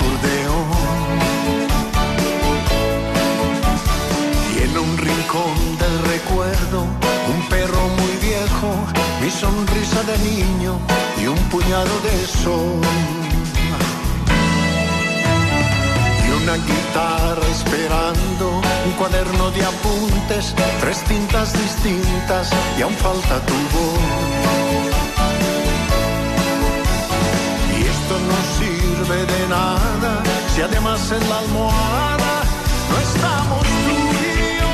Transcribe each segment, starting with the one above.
acordeón. Y en un rincón del recuerdo, un perro muy viejo, mi sonrisa de niño y un puñado de sol. Y una guitarra esperando, un cuaderno de apuntes, 3 tintas distintas y aún falta tu voz. Y esto no sirve de nada si además en la almohada no estamos tú y yo.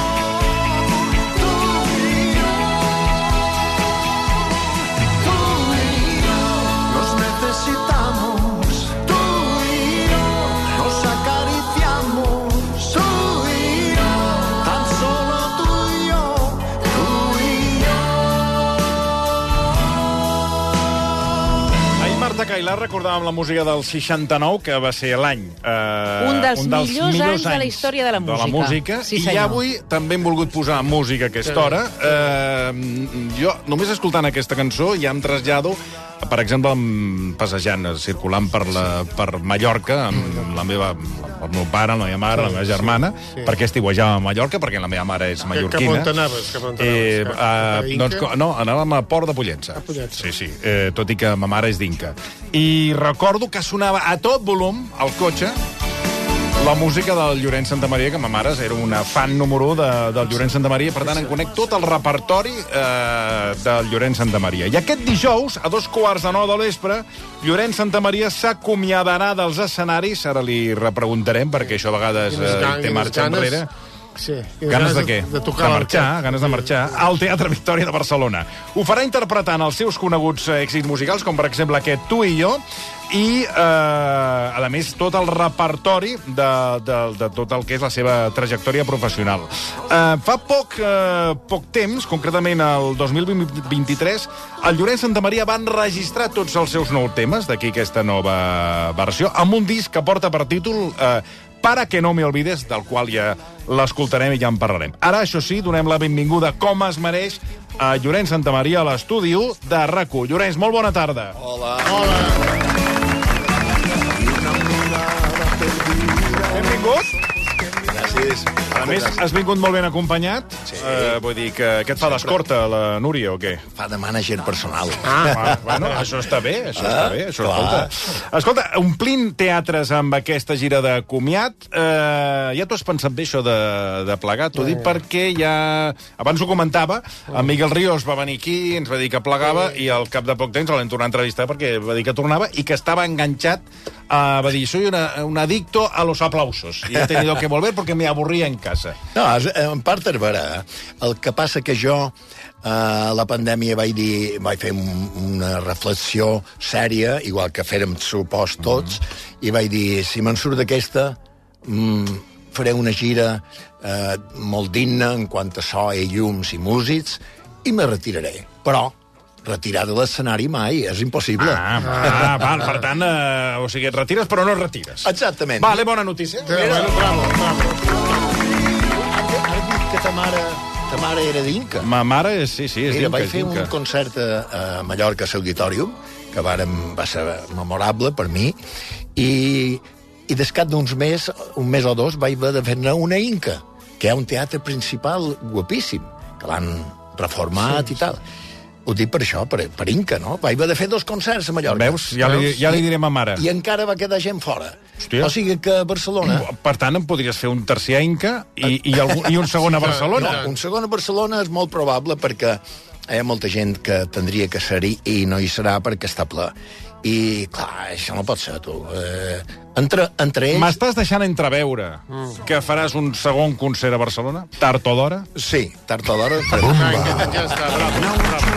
Nos necesitamos, tú y yo, nos acariciamos, tú y yo, tan solo tú y yo, tú y yo. Ahir Marta Cailà recordàvem la música del 69, que va ser l'any... Un dels millors anys de la història de la música. Sí, I senyor. avui també hem volgut posar música a aquesta hora. Jo, només escoltant aquesta cançó, ja em trasllado, per exemple, passejant, circulant per Mallorca, amb el meu pare, la meva mare, la meva germana, perquè estiuejàvem a Mallorca, perquè la meva mare és mallorquina. Cap on anaves? Doncs, no, anàvem a Port de Pollença. Sí, tot i que ma mare és d'Inca. I recordo que sonava a tot volum, al cotxe, la música del Llorenç Santamaria, que ma mare era una fan número 1 del Llorenç Santamaria, per tant, en conec tot el repertori del Llorenç Santamaria. I aquest dijous, a 8:45 de l'espre, Llorenç Santamaria s'acomiadarà dels escenaris. Ara li repreguntarem, perquè això a vegades té marxa enrere. Sí. Ganes de què? De tocar ganes de marxar al Teatre Victòria de Barcelona. Ho farà interpretant els seus coneguts èxits musicals, com per exemple aquest Tu i jo, i, a més, tot el repertori de tot el que és la seva trajectòria professional. Fa poc temps, concretament el 2023, el Llorenç Santamaria va enregistrar tots els seus nous temes, d'aquí aquesta nova versió, amb un disc que porta per títol Para que no me olvides, del qual ja l'escoltarem i ja en parlarem. Ara, això sí, donem la benvinguda, com es mereix, a Llorenç Santamaria a l'estudi de RAC1. Llorenç, molt bona tarda. Hola. Benvingut. Gràcies. A més, has vingut molt ben acompanyat. Sí. Vull dir que què et fa d'escorta, la Núria, o què? Fa de mànager personal. Bueno, això està bé, Escolta, omplint teatres amb aquesta gira de comiat, ja t'ho has pensat bé, això de plegar? T'ho dic perquè ja... Abans ho comentava, en Miguel Ríos va venir aquí, ens va dir que plegava, i al cap de poc temps l'hem tornat a entrevistar perquè va dir que tornava i que estava enganxat, va dir, soy un adicto a los aplausos. Y he tenido que volver porque me aburría en casa. No, en part és vera. El que passa que jo a la pandèmia vaig fer una reflexió sèria, igual que fèrem supost tots, i vaig dir, si me'n surt d'aquesta, faré una gira molt digna en quant a so i llums i músics, i me retiraré. Però retirar de l'escenari mai, és impossible. Val, per tant, o sigui, et retires però no et retires. Exactament. Vale, bona notícia. Bravo. Has dit que ta mare era d'Inca. Ma mare, sí, és Mira, d'Inca. vaig fer un concert a Mallorca, a l'Auditorium, que va ser memorable per mi, i descat d'uns mesos, un mes o dos, vaig haver de fer-ne una Inca, que hi ha un teatre principal guapíssim, que l'han reformat i tal. Ho dic per això, per Inca, no? Vaig haver de fer 2 concerts a Mallorca. Veus? Ja li diré a ma mare. I encara va quedar gent fora. Hòstia. O sigui que a Barcelona... Per tant, em podries fer un tercer a Inca i un segon a Barcelona. No, un segon a Barcelona és molt probable perquè hi ha molta gent que tindria que ser-hi i no hi serà perquè està ple. I, clar, això no pot ser, tu. Entre ells... M'estàs deixant entreveure que faràs un segon concert a Barcelona? Tard o d'hora? Sí, tard o d'hora. Ja està, bravo.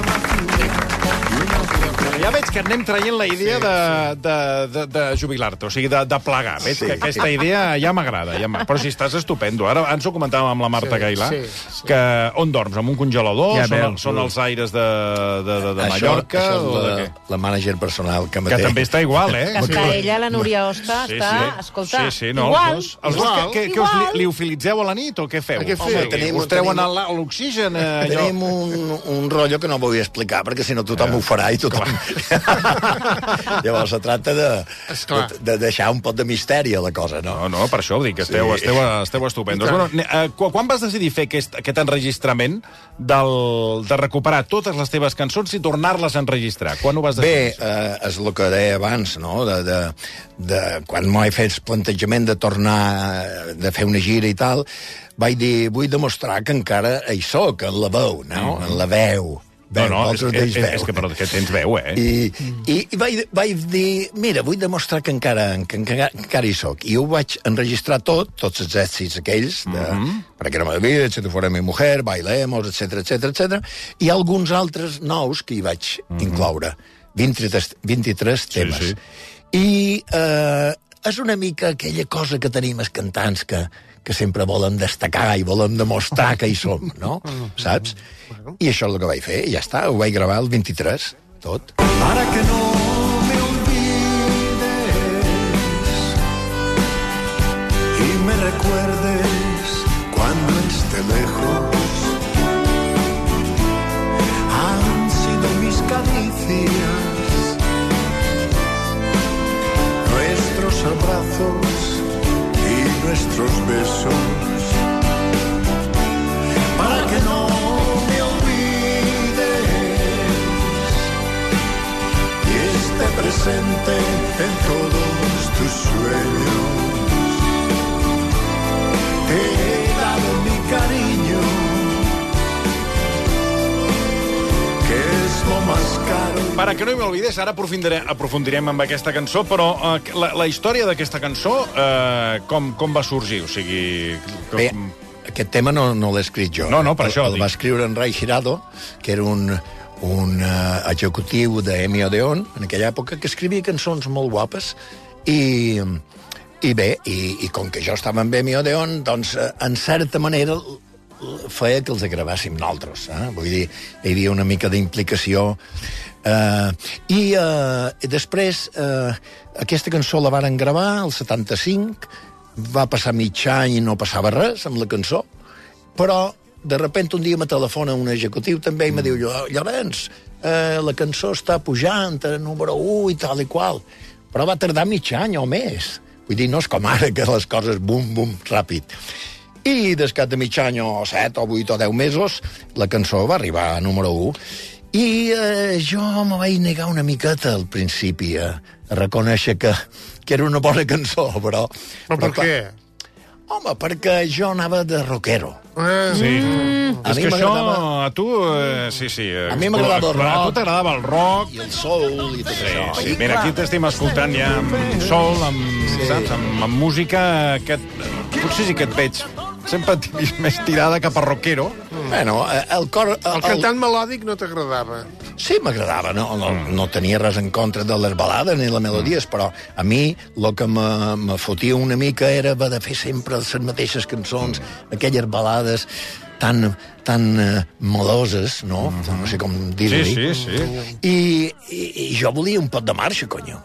Ja veig que anem traient la idea de jubilar-te, o sigui, de plegar. Veig que aquesta idea ja m'agrada. Però si estàs estupendo. Ara ens ho comentàvem amb la Marta Cailà, que on dorms? Amb un congelador? Són els aires de Mallorca? Això és la mànager personal que me té. Que també està igual, eh? Que està ella, la Núria Osta, està, escolta, igual. Els dos, què us liofilitzeu a la nit o què feu? Us treuen l'oxigen? Tenim un rotllo que no vull explicar, perquè si no tothom ho farà i tothom Llavors se tracta de deixar un pot de misteri a la cosa, no? No, per això ho dic, esteu estupendos. Bueno, quan vas decidir fer aquest enregistrament de recuperar totes les teves cançons i tornar-les a enregistrar? Quan ho vas decidir? Bé, és el que deia abans, no? Quan m'he fet el plantejament de tornar, de fer una gira i tal, vaig dir, vull demostrar que encara hi soc, en la veu, no? En la veu. És que tens veu, eh? I vaig dir, mira, vull demostrar que encara hi soc. I ho vaig enregistrar tots els èxits aquells, Para que no me olvides, Si tu fuera mi mujer, Bailemos, etc. I alguns altres nous que hi vaig incloure. 23 temes. Sí. I és una mica aquella cosa que tenim els cantants que sempre volen destacar i volen demostrar que hi som, no? Saps? I això és el que vaig fer, i ja està, ho vaig gravar el 23, tot. Para que no me olvides y me recuerdes cuando esté lejos, han sido mis caricias, nuestros abrazos y nuestros besos, para que no me olvides y esté presente en todos tus sueños. Te he dado mi cariño, que es lo más caro. Para que no me olvides, ara aprofundirem amb aquesta cançó, però la història d'aquesta cançó, com va sorgir? O sigui... Bé, aquest tema no l'he escrit jo. No, per això. El va escriure en Ray Girado, que era un executiu d'Emi Odeon, en aquella època, que escrivia cançons molt guapes, i bé, i com que jo estava amb Emi Odeon, doncs, en certa manera, feia que els gravàssim nosaltres. Vull dir, hi havia una mica d'implicació. I després, aquesta cançó la varen gravar, el 75, va passar mig any i no passava res amb la cançó, però de repente un dia me telefona un executiu també i me diu, Llorenç, la cançó està pujant a número 1 i tal i qual, però va tardar mig any o més. Vull dir, no és com ara que les coses bum, ràpid. I des de mig any o 7 o 8 o 10 mesos la cançó va arribar a número 1 i jo me vaig negar una miqueta al principi a reconèixer que era una bona cançó, però per què? Home, perquè jo anava de rockero. Sí. És que això, a tu... Sí. A mi m'agradava el rock. A tu t'agradava el rock. I el soul i tot això. Sí, mira, aquí t'estem escoltant ja amb soul, saps? Amb música que... Potser sí que et veig sempre més tirada cap a rockero. Bueno, el cantant melòdic no t'agradava? Sí, m'agradava, no tenia res en contra de les balades ni les melodies, però a mi el que me fotia una mica era de fer sempre les mateixes cançons, aquelles balades tan meloses, no? No sé com dir-li. Sí. I jo volia un pot de marxa, conyo.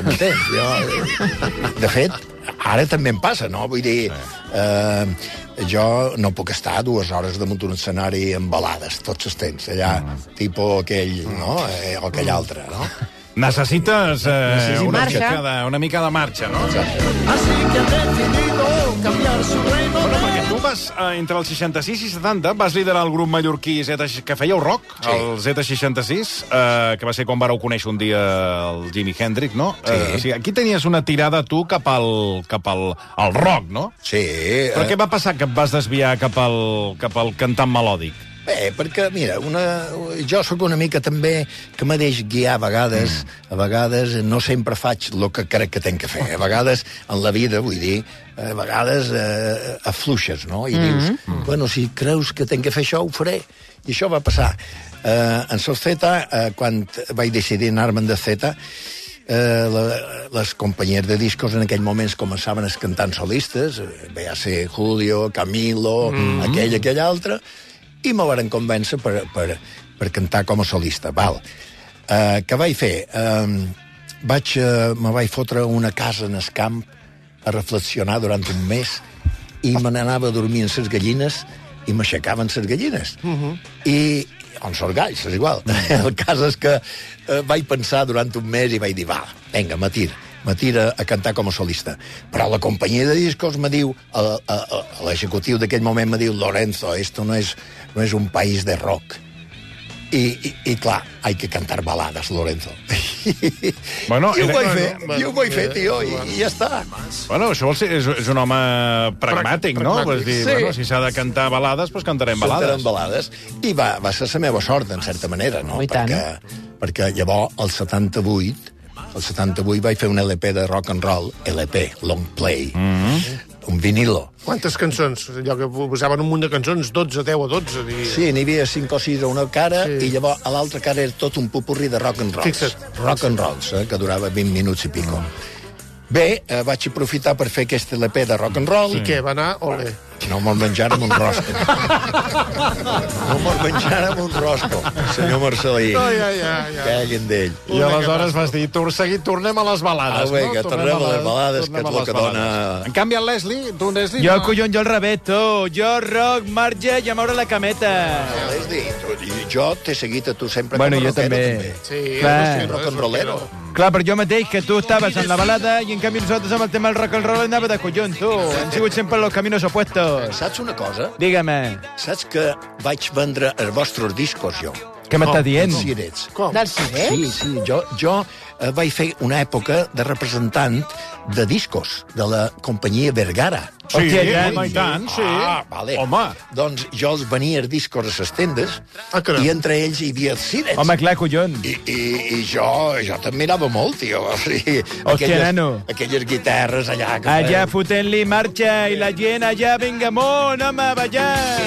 De fet, ara també em passa, no? Vull dir, jo no puc estar 2 hores damunt un escenari amb balades, tots els temps, allà, tipus aquell, no? O aquell altre, no? Necessites una mica de marxa, no? Así que ha decidido cambiar su reino. Bueno, perquè tu vas, entre els 66 i 70, vas liderar el grup mallorquí que fèieu rock, el Z66, que va ser quan vareu conèixer un dia el Jimi Hendrix, no? Sí. O sigui, aquí tenies una tirada tu cap al rock, no? Sí. Però què va passar que et vas desviar cap al cantant melòdic? Bé, perquè, mira, jo sóc una mica també que me deix guiar a vegades no sempre faig el que crec que tenc que fer. A vegades, en la vida, vull dir, a vegades afluixes, no? I dius, bueno, si creus que tenc que fer això, ho faré. I això va passar. En Sos Zeta, quan vaig decidir anar-me'n de Zeta, les companyies de discos en aquell moments començaven a cantar solistes, ve a ser Julio, Camilo, aquell altre, i me varen convèncer per cantar com a solista. Què vaig fer? Me vaig fotre una casa en el camp a reflexionar durant un mes i me n'anava a dormir amb les gallines i m'aixecaven les gallines. I on són galls, és igual. El cas és que vaig pensar durant un mes i vaig dir, va, vinga, me tira a cantar com a solista. Però la companyia de discos me diu, l'executiu d'aquell moment me diu, Lorenzo, esto no es un país de rock. I clar, hay que cantar baladas, Lorenzo. Bueno, I ho vaig fer, tio, i ja està. Bueno, això és un home pragmàtic, no? Vull dir, Sí. bueno, si s'ha de cantar balades, doncs cantarem balades. Cantarem balades. I va ser la meva sort, en certa manera, no? I tant. Perquè llavors, el 78 vaig fer un LP de rock and roll, LP, long play, un vinilo. Quantes cançons? Allò que posaven un munt de cançons, 12, 10 o 12. Sí, n'hi havia 5 o 6 a una cara, Sí. i llavors a l'altra cara era tot un popurri de rock and rolls. Fixa't. Rock and rolls, que durava 20 minuts i pico. Bé, vaig aprofitar per fer aquest LP de rock and roll. I què, va anar? Ole. No me'l menjàrem un rosco. No me'l menjàrem un rosco, senyor Marcelí. Ja. Caguin d'ell. I aleshores vas dir, tornem a les balades. Vinga, tornem a les balades, que és el que dona... En canvi, el Leslie, tu, Leslie... Jo, collons, jo el rebeto. Jo, rock, marge i a moure la cameta. Jo t'he seguit a tu sempre Bueno, com a jo rockero, també. Sí, Clar. Rock and rollero. Clar, per jo mateix, que tu estaves en la balada i en canvi nosaltres amb el tema del rock and roll anava de collons, tu. Hem sigut sempre los caminos opuestos. Saps una cosa? Dígame, Saps que vaig vendre els vostres discos, jo? què m'estàs dient? Els cirets. Com? Dels cirets? Sí, jo vaig fer una època de representant de discos de la companyia Vergara. Sí, Hòstia, ja, i tant, sí. Vale. Home. Doncs jo els venia els discos a les tendes caram. i entre ells hi havia els cirets. Home, clar, collons. I jo t'admirava molt, tio. O sigui, Hòstia, nano. Aquelles guitarres allà... Que Allà fotent-li marxa i la gent allà, vinga amunt, home, ballar.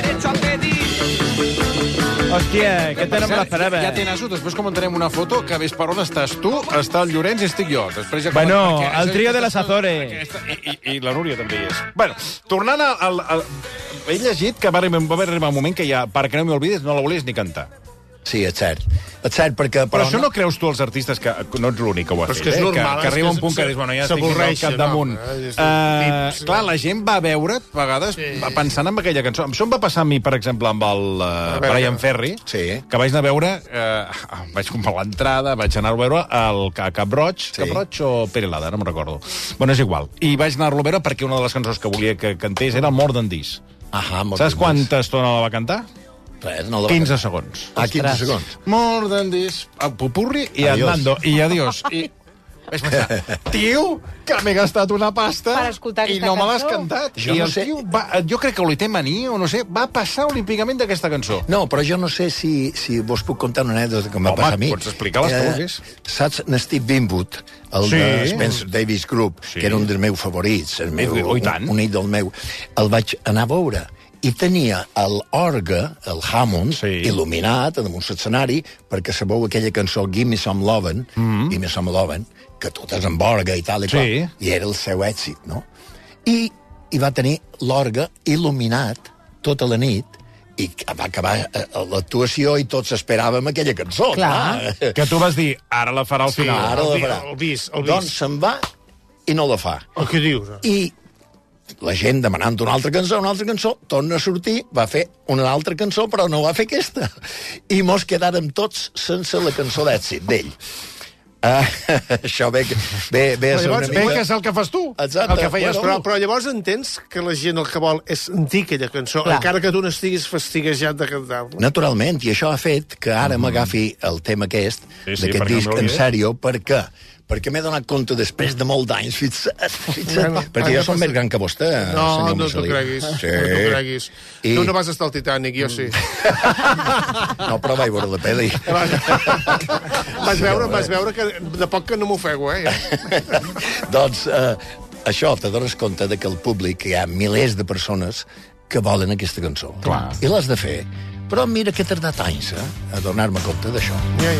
Hòstia, aquesta no me l'esperava. Ja té nassos, després comentarem una foto que ves per on estàs tu, està el Llorenç i estic jo. Després ja Bueno, perquè el trio de les Azores. I la Núria també hi és. Bueno, tornant al... He llegit que va arribar un moment que ja, perquè no m'hi oblides, no la volies ni cantar. Sí, és cert. És cert, perquè... Però això no creus tu, els artistes, que no ets l'únic que ho ha Però és fet, que és normal, que és arriba que un punt que dius, bueno, ja estic al s'avorreixen, capdamunt. tips. Clar, la gent va veure, a vegades, pensant en aquella cançó. Això em va passar a mi, per exemple, amb el Brian Ferry, Sí. que vaig anar a veure, vaig comprar l'entrada, vaig anar a veure a Cap Roig, Sí. Cap Roig o Perelada, no me'n recordo. Bueno, és igual. I vaig anar-lo a veure perquè una de les cançons que volia que cantés era el More Than This. Saps quanta estona la va cantar? Res, no la 15 segons. 15 segons. More than this. A pupurri i Adiós. andando. I adiós. I vaig pensar, tio, que m'he gastat una pasta Per escoltar i aquesta no me l'has cançó. cantat. Jo I no el sé. tio, jo crec que li té mania, o no sé, va passar olímpicament d'aquesta cançó. No, però jo no sé si vos puc contar una anècdota que em va Home, passar a mi. pots explicar les que vulguis. Saps Steve Winwood, el Sí. de Spencer Davis Group, Sí. que era un dels meus favorits, el meu, Oh, i tant. un ídol meu, el vaig anar a veure i tenia l'orgue, el Hammond, Sí. il·luminat damunt l'escenari, perquè sabeu aquella cançó Give Me Some Lovin', Give Me Some Lovin', que tot és amb orgue i tal i qual, Sí. i era el seu èxit, no? I va tenir l'orgue il·luminat tota la nit i va acabar l'actuació i tots esperàvem aquella cançó. Clar. Que tu vas dir, ara la farà al final. Ara la farà. El vis. Doncs se'n va i no la fa. Què dius? I la gent demanant una altra cançó, torna a sortir, va fer una altra cançó, però no va fer aquesta. I mos quedàrem tots sense la cançó d'èxit d'ell. Això ve a ser una llavors, Bé, mica... que és el que fas tu. Exacte. El que feies Bueno, tu. Però llavors entens que la gent el que vol és sentir aquella cançó, Clar. encara que tu n'estiguis fastiguejat de cantar-la. Naturalment, i això ha fet que ara m'agafi el tema aquest, Sí, sí, d'aquest perquè disc, no en m'oblides. sèrio, perquè m'he donat compte després de molt d'anys, fixa't, Bueno, perquè jo som més gran que vostè, No, senyor no t'ho Marcelí. creguis. Sí. No t'ho creguis. I... Tu no vas estar al Titanic, jo sí. No, però vaig veure la pel·li. Vas veure que de poc que no m'ofego, eh? Doncs això, te dones compte de que al públic hi ha milers de persones que volen aquesta cançó. Clar. I l'has de fer. Però mira que he tardat anys, a donar-me compte d'això. Ja.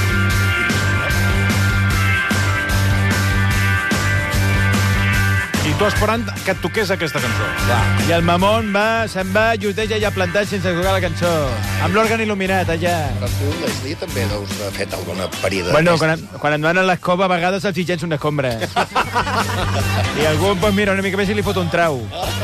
I tu esperant que et toqués aquesta cançó. I el Mamón se'n va, lluteja ja plantat sense tocar la cançó. Amb l'òrgan il·luminat, allà. Però tu, Leslie, també deus haver fet alguna parida. Bueno, quan et van a l'escova, a vegades els hi llença una escombra. I algú, pues mira, una mica més i li fot un trau.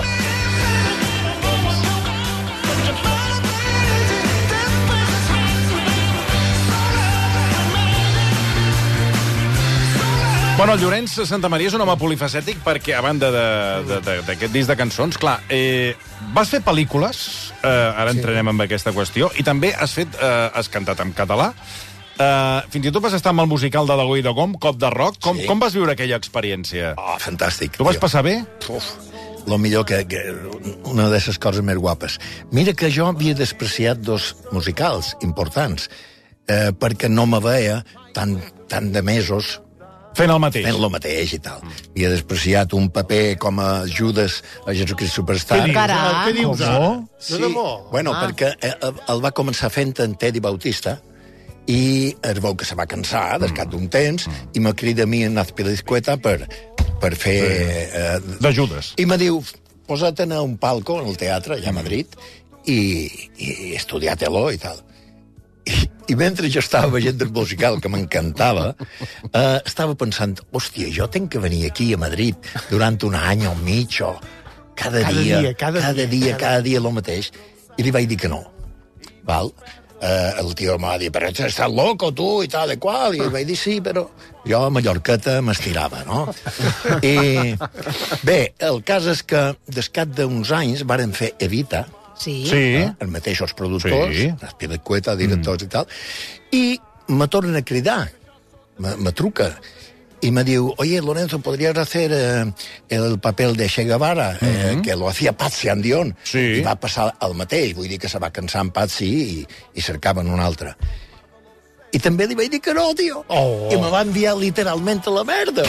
Bueno, el Llorenç Santamaria és un home polifacètic perquè, a banda d'aquest disc de cançons, clar, vas fer pel·lícules, ara entrarem en aquesta qüestió, i també has cantat en català. Fins i tot vas estar amb el musical de Dago i Dagom, Cop de Rock. Com vas viure aquella experiència? Oh, fantàstic. Tu vas passar bé? Uf, lo millor que una de les coses més guapes. Mira que jo havia despreciat dos musicals importants, perquè no me veia tant de mesos fent el mateix. Fent el mateix i tal. Havia despreciat un paper com a Judas a Jesucrist Superstar. Què dius, ara? Sí, bueno, perquè el va començar fent en Teddy Bautista i es veu que se va cansar d'escat d'un temps i me crida a mi en Azpilicueta per fer... De Judas. I me diu, posa't en un palco en el teatre allà a Madrid i estudiar-te-lo i tal. I mentre jo estava veient el musical, que m'encantava, estava pensant, hòstia, jo tenc que venir aquí a Madrid durant un any o mig, o cada dia el mateix. I li vaig dir que no. Val? El tio m'ha dit, però estàs loco, tu, i tal, i qual. I vaig dir, sí, però jo a Mallorqueta m'estirava, no? I bé, el cas és que, d'escat d'uns anys, varen fer Evita, Sí. Els mateixos productors, Azpilicueta, directors i tal, i me tornen a cridar, me truca, y me diu, oye, Lorenzo, ¿podrías hacer el papel de Che Guevara, que lo hacía Patsy Andión? Sí. I va passar el mateix, vull dir que se va cansar en Patsy i cercaven un altre. I també li vaig dir que no, tio. I me va enviar literalment a la merda.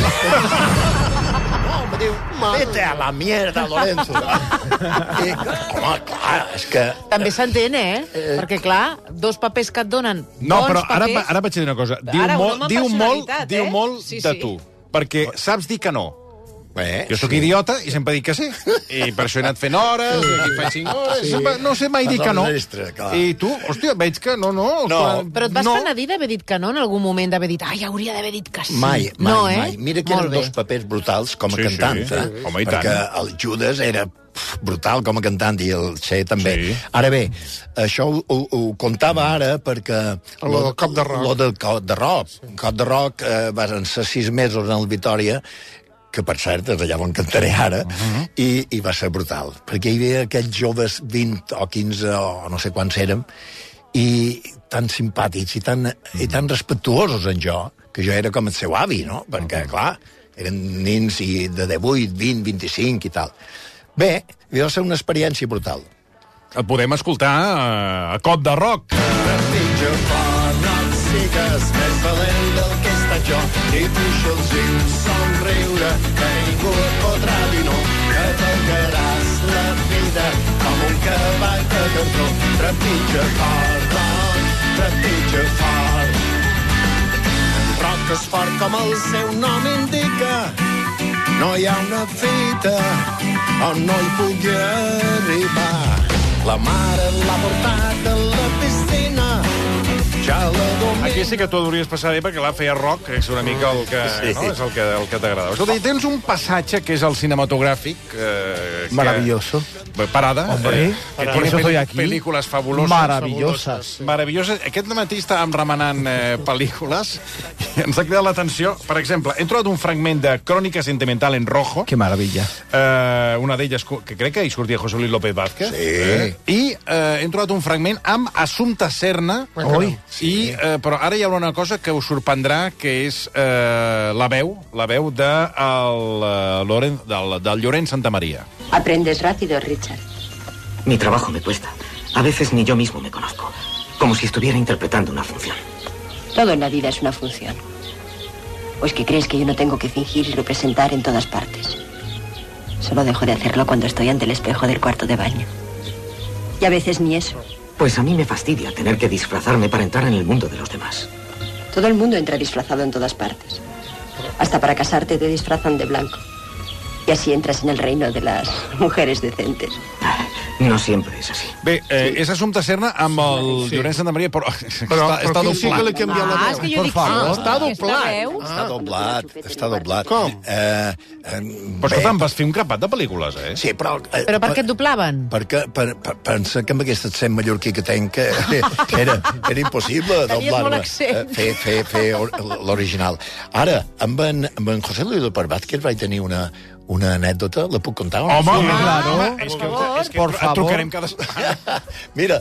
Me diu, vete a la mierda, Lorenzo. I, home, clar, és que... També s'entén, Perquè, clar, dos papers que et donen No, però papers... ara vaig dir una cosa. Diu molt de tu. Perquè saps dir que no. Jo sóc idiota i sempre dic que sí. I per això he anat fent hores, i aquí faig 5 hores, no sé mai dir que no. I tu, hòstia, veig que no. Però et vas penedir d'haver dit que no en algun moment, d'haver dit, ai, hauria d'haver dit que sí. Mai. Mira que eren dos papers brutals com a cantant. Home, i tant. Perquè el Judas era brutal com a cantant i el Che també. Ara bé, això ho contava ara perquè... Lo del Cop de Rock. Lo del Cop de Rock. Cop de Rock van ser 6 mesos en el Vitòria, que per cert, és allà on cantaré ara, i va ser brutal, perquè hi havia aquells joves 20 o 15 o no sé quants érem, i tan simpàtics i tan respectuosos en jo, que jo era com el seu avi, no? Perquè, clar, eren nins de 18, 20, 25 i tal. Bé, va ser una experiència brutal. El podem escoltar a Cop de Rock. No et sigues més valent del que he estat jo i puxa els ulls, somriure, que ningú et podrà dir no, que t'algaràs la vida com un cavall de cartró. Trepitja fort, trepitja fort. En rock és fort com el seu nom indica, no hi ha una fita on no hi pugui arribar. La mare l'ha portat a la piscina, ja la domina. Aquí sí que tu hauries passar bé, perquè la feia rock, que és una mica el que, no? És el que t'agrada. Escolta, tens un passatge que és el cinematogràfic. Maravilloso. Parada. Hombre, por eso estoy aquí. Pel·lícules fabuloses. Maravillosas. Aquest matí estàvem remenant pel·lícules i ens ha cridat l'atenció. Per exemple, he trobat un fragment de Crónica Sentimental en Rojo. Que maravilla. Una d'elles, que crec que hi sortia José Luis López Vázquez. Sí. I hem trobat un fragment amb Assumpta Serna. Sí. Però ara hi haurà una cosa que us sorprendrà, que és la veu del Llorenç Santamaria. Aprendes rápido, Richard. Mi trabajo me cuesta. A veces ni yo mismo me conozco. Como si estuviera interpretando una función. Todo en la vida es una función. ¿O es que crees que yo no tengo que fingir y representar en todas partes? Solo dejo de hacerlo cuando estoy ante el espejo del cuarto de baño. Y a veces ni eso. Pues a mí me fastidia tener que disfrazarme para entrar en el mundo de los demás. Todo el mundo entra disfrazado en todas partes. Hasta para casarte te disfrazan de blanco. Y así entras en el reino de las mujeres decentes. No siempre es así. Bé, és Assumpta Serna amb el Llorenç Santamaria, però està aquí sí que li doblat. canvia la veu. És que jo dic... Està doblat. Està doblat. Com? Però escolta'm, vas fer un grapat de pel·lícules, eh? Sí, però... Però per què et doblaven? Perquè pensa que amb aquest accent mallorquí que tenc era impossible Tenies molt doblar-me, accent. fer l'original. Ara, amb en José Luis López Vázquez vaig tenir una anècdota, la puc contar? Home, claro. És que Por et favor. trucarem cada setmana. Mira,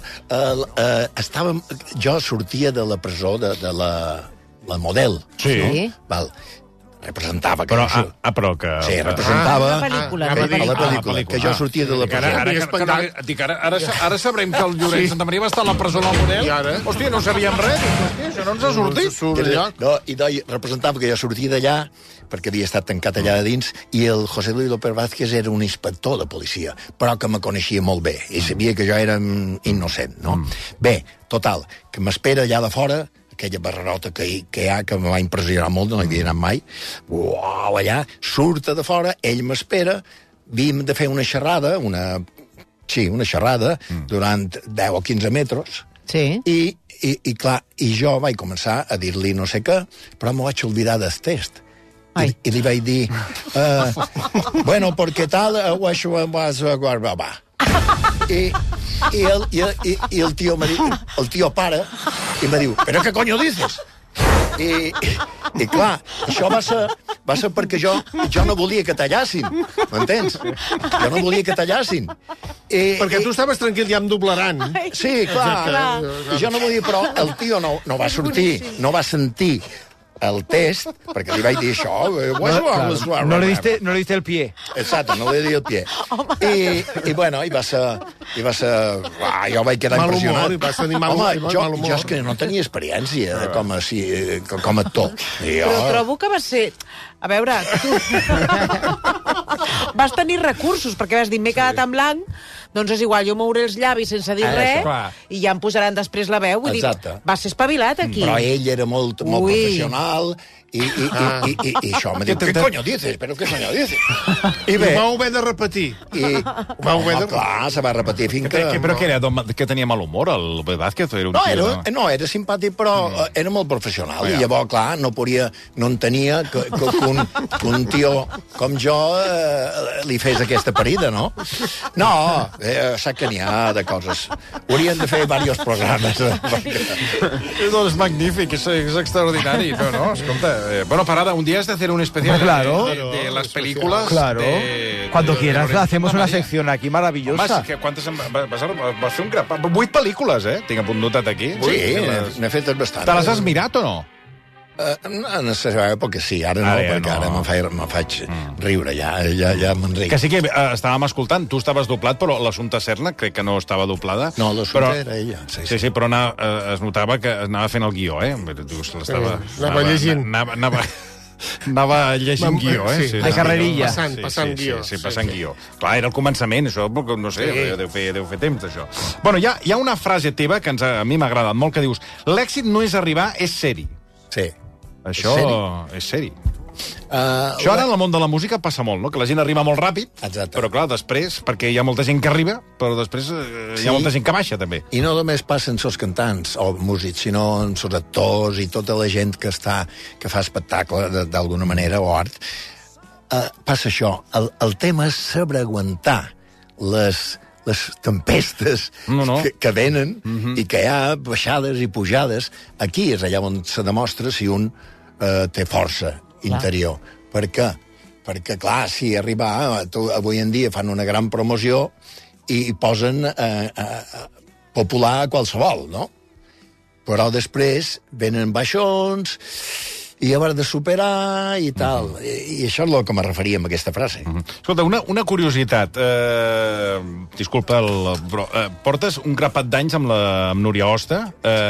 jo sortia de la presó de la Model. Sí. No? Val. Representava que... Però que... Sí, representava... La pel·lícula. a la a la pel·lícula. pel·lícula, que jo sortia de la presó. Ara sabrem que el Llorenç Santamaria va estar a la presó del Model. I ara? Hòstia, no sabíem res. Hòstia, això no ens ha sortit. No, i representava que jo sortia d'allà perquè havia estat tancat allà de dins, i el José Luis López Vázquez era un inspector de policia, però que me coneixia molt bé, i sabia que jo era innocent, no? Bé, total, que m'espera allà de fora, aquella barrerota que hi ha, que me va impressionar molt, no hi havia anat mai, uau, allà, surta de fora, ell m'espera, havíem de fer una xerrada, una xerrada, durant 10 o 15 metres, Sí. i clar, i jo vaig començar a dir-li no sé què, però m'ho vaig oblidar del test. I li vaig dir, bueno, porque tal, va. I el tio para i me diu, però què coño dices? I clar, això va ser perquè jo no volia que tallassin, m'entens? Jo no volia que tallassin. Perquè tu estaves tranquil, ja em doblaran. Sí, clar. I jo no volia, però el tio no va sortir, no va sentir el test, perquè li vaig dir això. No le diste el pie. Exacte, no li di el pie. I bueno, i va ser... jo vaig quedar Mal humor, impressionat. i vas tenir mal humor. Jo és que no tenia experiència com a actor. Però trobo que va ser... A veure, tu... vas tenir recursos, perquè vas dir, m'he quedat en blanc, doncs és igual, jo mouré els llavis sense dir res, clar. i ja em posaran després la veu. Vull dir, va ser espavilat, aquí. Però ell era molt professional, i això me diu, què coño dices? Però què coño dices? I bé... Ho va haver de repetir. Clar, se va repetir fins que... Però què era? Que tenia mal humor, el López Vázquez? No, era simpàtic, però era molt professional. I llavors, clar, no entenia que un tio com jo li fes aquesta parida, no? No, sap que n'hi ha de coses. Hauríem de fer diversos programes. És magnífic, és extraordinari. No, escolta... Bueno, Parada, un día has de hacer un especial de las películas. Claro. Cuando quieras, hacemos una sección aquí maravillosa. Home, quantes vas fer un grapat? 8 pel·lícules, tinc apuntat aquí. Sí, n'he fet bastant. Te les has mirat o no? En la seva època sí, ara no, perquè ara me faig riure, ja m'enric. Que sí que estàvem escoltant, tu estaves doblat, però l'Assumpta Serna crec que no estava doblada. No, l'Assumpta era ella. Sí, però es notava que anava fent el guió, Anava llegint. Anava llegint guió, Sí. De carrerilla. Passant guió. Sí, passant guió. Clar, era el començament, això, no sé, deu fer temps, això. Bueno, hi ha una frase teva que a mi m'ha agradat molt, que dius, l'èxit no és arribar, és ser-hi. Sí. Això és seri. Això ara en el món de la música passa molt, no? Que la gent arriba molt ràpid, però clar, després, perquè hi ha molta gent que arriba, però després hi ha molta gent que baixa, també. I no només passen els cantants o músics, sinó els actors i tota la gent que fa espectacle d'alguna manera, o art. Passa això. El tema és saber aguantar les tempestes que venen i que hi ha baixades i pujades. Aquí és allà on se demostra si un té força interior. Per què? Perquè, clar, si arribar... Avui en dia fan una gran promoció i posen popular a qualsevol, no? Però després venen baixons i haver de superar i tal. I això és el que me referia amb aquesta frase. Escolta, una curiositat. Disculpa, però portes un grapat d'anys amb Núria Hosta.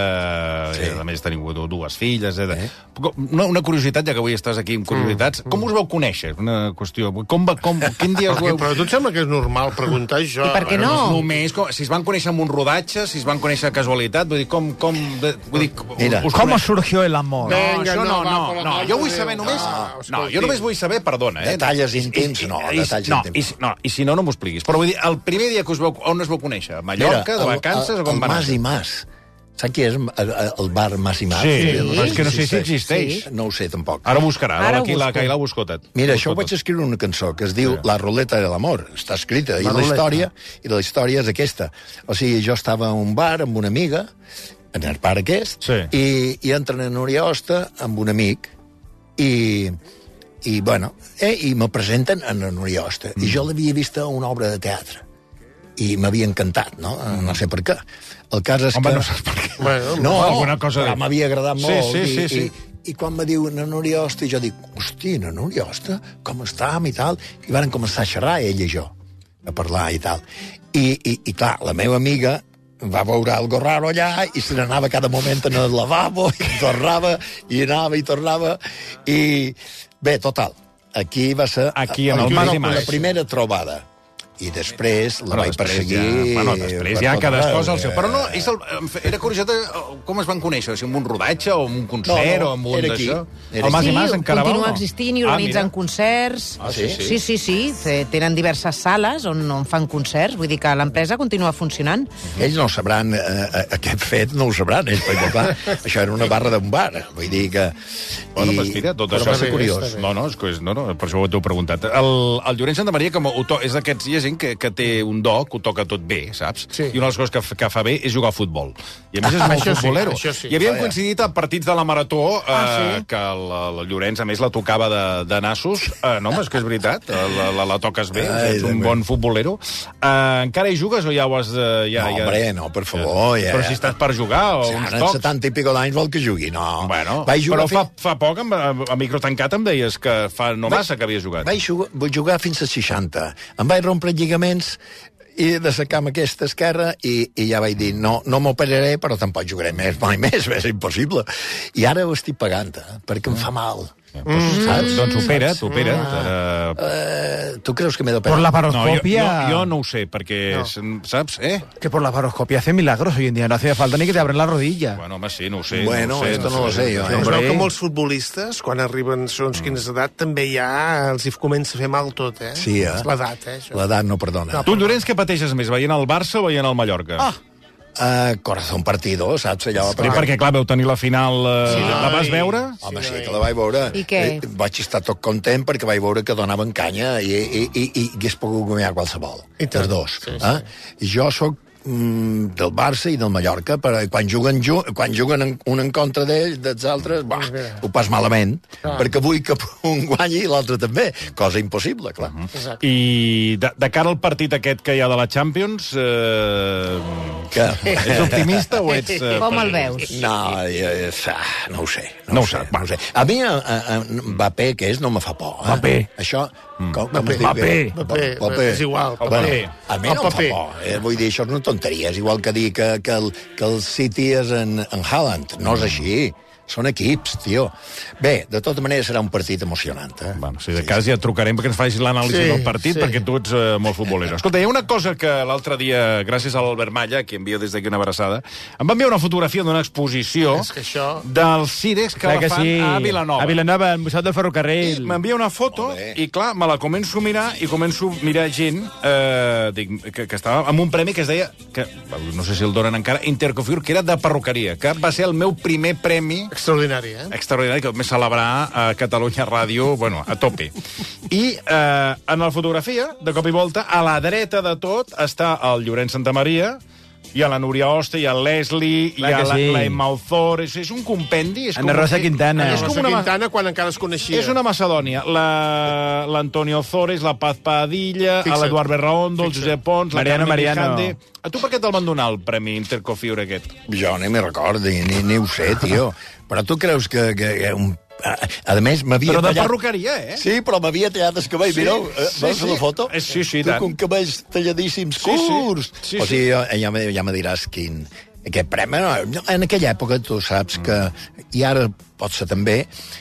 A més, teniu dues filles. Una curiositat, ja que avui estàs aquí amb curiositats. Com us vau conèixer? Una qüestió. Quin dia us vau... Però a tu et sembla que és normal preguntar això? I per què no? Només, si es van conèixer amb un rodatge, si es van conèixer casualitat, vull dir, Mira, ¿cómo surgió el amor? No, això no. jo vull saber només... No, jo només vull saber, perdona, Detalles íntims, no, detalls íntims. I si no, no m'ho expliquis. Però vull dir, el primer dia que us veu... On es vau conèixer? A Mallorca, de vacances, o com va anar? El Mas i Mas. Saps qui és el bar Mas i Mas? Sí, però és que no sé si existeix. No ho sé, tampoc. Ara buscarà, aquí la Cailà ho busco tot. Mira, això ho vaig escriure una cançó que es diu La ruleta de l'amor. Està escrita. I la història és aquesta. O sigui, jo estava a un bar amb una amiga, en el bar aquest, i entren a Núria Hosta amb un amic, i me presenten a Núria Hosta. I jo l'havia vist a una obra de teatre. I m'havia encantat, no? No sé per què. El cas és que... no saps per què. No, alguna cosa... però m'havia agradat molt. Sí. I quan me diu na Núria Hosta, i jo dic, hosti, na Núria Hosta, com estam i tal? I van començar a xerrar, ell i jo, a parlar i tal. I clar, la meva amiga va veure algo raro allà i se n'anava cada moment en el lavabo i tornava, i anava i tornava. I bé, total, aquí va ser la primera trobada. I després la vaig perseguir... Després ja cadascú al seu... Però no, era curiositat com es van conèixer, si amb un rodatge o amb un concert o amb un d'això. El Mas i Mas encara continua existint i organitzen concerts. Sí. Tenen diverses sales on fan concerts, vull dir que l'empresa continua funcionant. Ells no sabran, aquest fet no ho sabran, ells, perquè clar, això era una barra d'un bar, vull dir que... Bueno, doncs mira, tot això és curiós. No, per això t'ho he preguntat. El Llorenç Santamaria és d'aquests gent que té un do, que ho toca tot bé, saps? Sí. I una de les coses que fa bé és jugar a futbol. I a més és molt futbolero. Sí. I havien coincidit a partits de la Marató, que el Llorenç, a més, la tocava de nassos. No, és que és veritat, la toques bé, ets un bon futbolero. Encara hi jugues o ja ho has... No, hombre, no, per favor. Però si estàs per jugar o uns tocs... 70 i pico d'anys vol que jugui, no. Però fa poc, a micro tancat, em deies que fa no massa que havies jugat. Vaig jugar fins a 60. Em vaig rompre lligaments i de la cama aquesta esquerra i ja vaig dir, no m'operaré, però tampoc jugaré mai més, és impossible. I ara ho estic pagant, perquè em fa mal. Saps? Doncs opera't. ¿Tú crees que me he de operar? Por la paroscopia... Yo no ho sé, perquè, ¿sabes? Que por la paroscopia hace milagros hoy en día. No hace falta ni que te abren la rodilla. Bueno, home, sí, no ho sé. Bueno, esto no lo sé jo. Es veu que molts futbolistes, quan arriben segons quines edat, també ja els hi comença a fer mal tot, Sí, És l'edat, L'edat no perdona. Tu, Llorenç, què pateixes més, veient el Barça o veient el Mallorca? Corazón partido, saps? Allò, perquè, clar, veu tenir la final... La vas veure? Home, sí que la vaig veure. I què? Vaig estar tot content perquè vaig veure que donaven canya i hagués pogut guanyar qualsevol. Els dos. I jo sóc del Barça i del Mallorca, però quan juguen un en contra d'ells, dels altres, ho pas malament, perquè vull que un guanyi i l'altre també, cosa impossible, clar. I de cara al partit aquest que hi ha de la Champions, ets optimista o ets... Com el veus? No ho sé. No ho sé. A mi, Mbappé, que és, no me fa por. Mbappé. Això... Mbappé. És igual. A mi no em fa por. Vull dir, això és una tonteria. És igual que dir que el City és en Haaland. No és així. Són equips, tio. Bé, de tota manera serà un partit emocionant. Bueno, si de cas ja et trucarem perquè ens facis l'anàlisi del partit, perquè tu ets molt futbolero. Escolta, hi ha una cosa que l'altre dia, gràcies a l'Albert Malla, que envio des d'aquí una abraçada, em va enviar una fotografia d'una exposició del Cirex que la fan a Vilanova. A Vilanova, al Museu del Ferrocarril. I m'envia una foto i, clar, me la començo a mirar i començo a mirar gent que estava amb un premi que es deia, que no sé si el donen encara, Intercofur, que era de perruqueria, que va ser el meu primer premi extraordinari, extraordinari, que vam celebrar a Catalunya Ràdio, bueno, a tope. I en la fotografia, de cop i volta, a la dreta de tot, està el Llorenç Santamaria, hi ha la Núria Hosta, hi ha el Leslie, hi ha la Emma Ozores, és un compendi. Ana Rosa Quintana. És com una Quintana quan encara es coneixia. És una Macedònia. L'Antonio Ozores, la Paz Padilla, l'Eduard Berraondo, el Josep Pons, la Mariano. A tu per què te'l van donar el Premi Intercofur aquest? Jo ni me'n recordo, ni ho sé, tio. Però tu creus que a més, m'havia tallat... Però de perruqueria, Sí, però m'havia tallat el cabell. Mireu, veus la foto? Sí, tant. Tu, amb cabells talladíssims, curts. O sigui, ja me diràs quin... Aquest premi, en aquella època, tu saps que... I ara, potser també,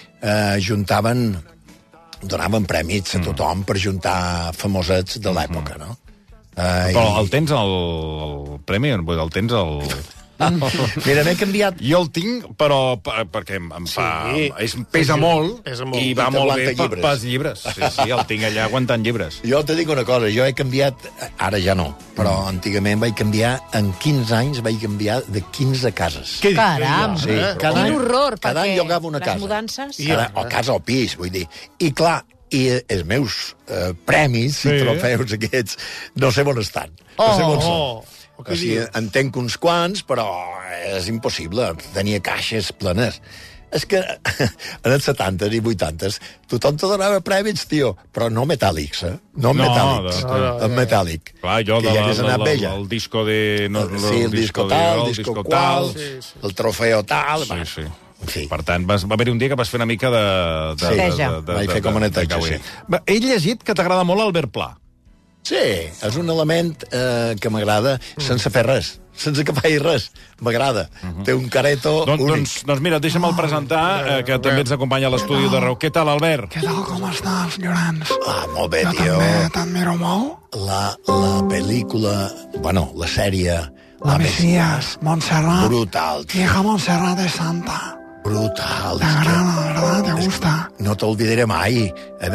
donaven prèmits a tothom per juntar famosets de l'època, no? Però el tens, el premi? El tens, Mira, m'he canviat... Jo el tinc, però perquè em fa... Pesa molt i va molt bé pels llibres. Sí, el tinc allà aguantant llibres. Jo te dic una cosa, jo he canviat... Ara ja no, però antigament vaig canviar... En 15 anys vaig canviar de 15 cases. Caram! Sí, Quin horror, cada any llogava una casa. Les mudances... O casa o pis, vull dir. I clar, i els meus premis i trofeus aquests no sé on estan. No sé on són. O sigui, en tenc uns quants, però és impossible. Tenia caixes plenes. És que en els 70s i 80s tothom te donava premis, tio, però no metàl·lics, No metàl·lics, en metàl·lic. Clar, jo el disco de... Sí, el disco tal, el disco qual, el trofeo tal... Sí. Sí. Per tant, va haver-hi un dia que vas fer una mica de vaig fer com a neteja, sí. He llegit que t'agrada molt Albert Pla. Sí, és un element que m'agrada sense fer res, sense que faci res. M'agrada. Té un careto únic. Doncs mira, deixa'm presentar, que també ens acompanya a l'estudi de Reu. Què tal, Albert? Què tal, com estàs, Llorenç? Molt bé, tio. Jo també t'admiro molt. La pel·lícula, bueno, la sèrie... La Messias, Montserrat. Brutal, tio. Hija Montserrat de Santa. Brutal. T'agrada, ¿verdad? ¿Te gusta? No t'olvidaré mai.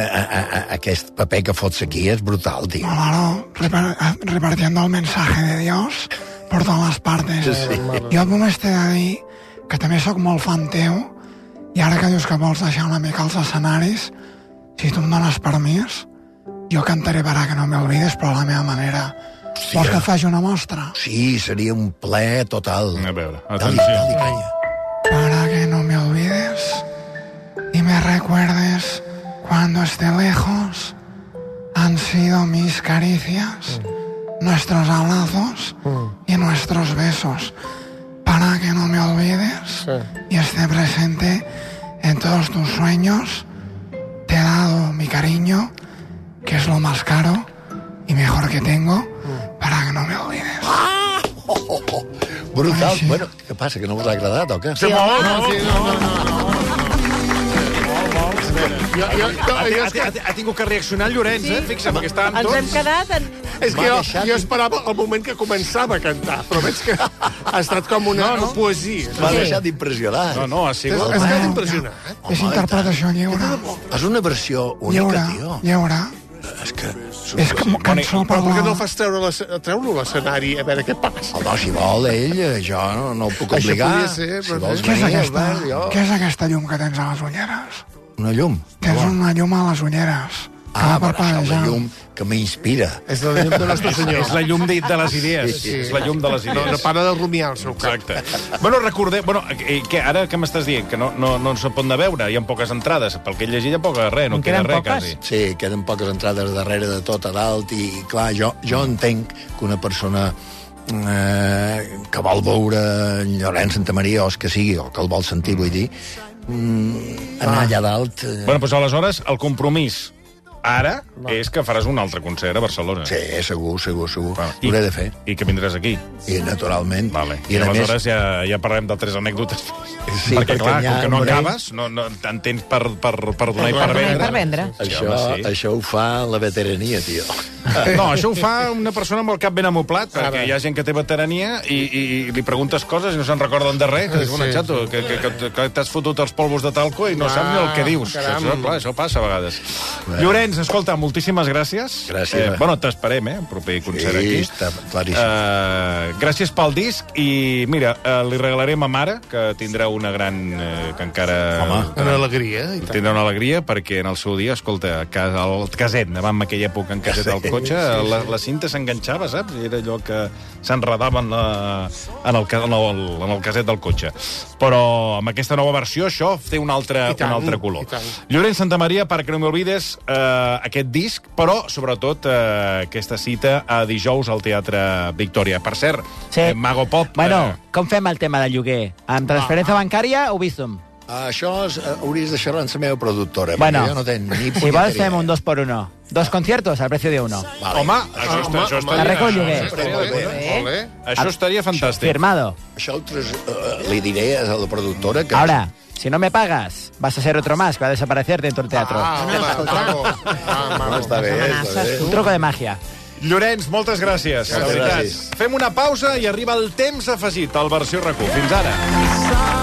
Aquest paper que fots aquí és brutal, tio. Claro, repartiendo el mensaje de Dios por todas las partes. Sí. Jo només t'he de dir que també sóc molt fan teu i ara que dius que vols deixar una mica els escenaris, si tu em dones permís, jo cantaré para que no me olvides, però a la meva manera. Vols que et faci una mostra? Sí, seria un plaer total. A veure, atenció. Dale canya. Para que no me olvides y me recuerdes cuando esté lejos, han sido mis caricias, nuestros abrazos y nuestros besos. Para que no me olvides y esté presente en todos tus sueños, te he dado mi cariño, que es lo más caro y mejor que tengo, para que no me olvides. Brutal. Ai, sí. Bueno, què passa, que no us ha agradat, o què? Sí, Ha tingut que reaccionar el Llorenç, Fixa'm, que estàvem tots... Ens hem quedat en... És que jo esperava el moment que començava a cantar, però veig que ha estat com una poesia. M'ha deixat impressionat. No, ha sigut... Has quedat impressionat. És interpretació lliure. És una versió única, tio. Lliure. És que... cançó per què no el fas treure a l'escenari a veure què passa? No, si vol ell, jo no ho puc obligar. Això podria ser, Què és aquesta llum que tens a les ulleres? Una llum? Tens una llum a les ulleres. Però això és la llum que m'inspira. És la llum de Nostre Senyor. És la llum de les idees. És la llum de les idees. No para de rumiar el seu cap. Exacte. Bueno, recordem... Ara què m'estàs dient? Que no se pot anar a veure? Hi ha poques entrades. Pel que he llegit hi ha poca res, no queda res, quasi. Sí, queden poques entrades darrere de tot a dalt i, clar, jo entenc que una persona que vol veure Llorenç Santamaria o que sigui, o que el vol sentir, vull dir, anar allà dalt... Bueno, doncs aleshores, el compromís ara és que faràs un altre concert a Barcelona. Sí, segur. L'hauré de fer. I que vindràs aquí. I naturalment. Vale. I aleshores ja parlarem d'altres anècdotes. Sí, perquè clar, com que no acabes, no en tens per donar i per vendre. Això ho fa la veterania, tio. No, això ho fa una persona amb el cap ben amoplat, perquè hi ha gent que té veterania i li preguntes coses i no se'n recorden de res. És un xato, que t'has fotut els polvos de talco i no saps ni el que dius. Això passa a vegades. Llorenç, escolta, moltíssimes gràcies. Gràcies. Bueno, t'esperem, un proper concert aquí. Sí, està claríssim. Gràcies pel disc i, mira, li regalarem a Mare, que tindrà una gran... que encara... Home, una alegria. Tindrà una alegria, perquè en el seu dia, escolta, el caset, en aquella època en caset al cotxe, la cinta s'enganxava, saps? I era allò que s'enredava en el caset del cotxe. Però amb aquesta nova versió, això té un altre color. Llorenç Santamaria, para que no me olvides, aquest disc, però sobretot aquesta cita a dijous al Teatre Victòria. Per cert, Mago Pop... Bueno, com fem el tema del lloguer? Amb transferència bancària o Bizum? Això hauries de xerrar amb la meva productora, bueno, perquè jo no tenc ni si vols fem un 2x1. 2 conciertos al precio de 1. Vale. Home, això estaria... Això estaria fantàstic. Firmado. Això li diré a la productora que... Ahora, si no me pagas, vas a ser otro más que va a desaparecer dentro del teatro. Està bé. Un truco de magia. Llorenç, moltes gràcies. Moltes gràcies. Fem una pausa i arriba el temps afegit al versió RAC1. Fins ara.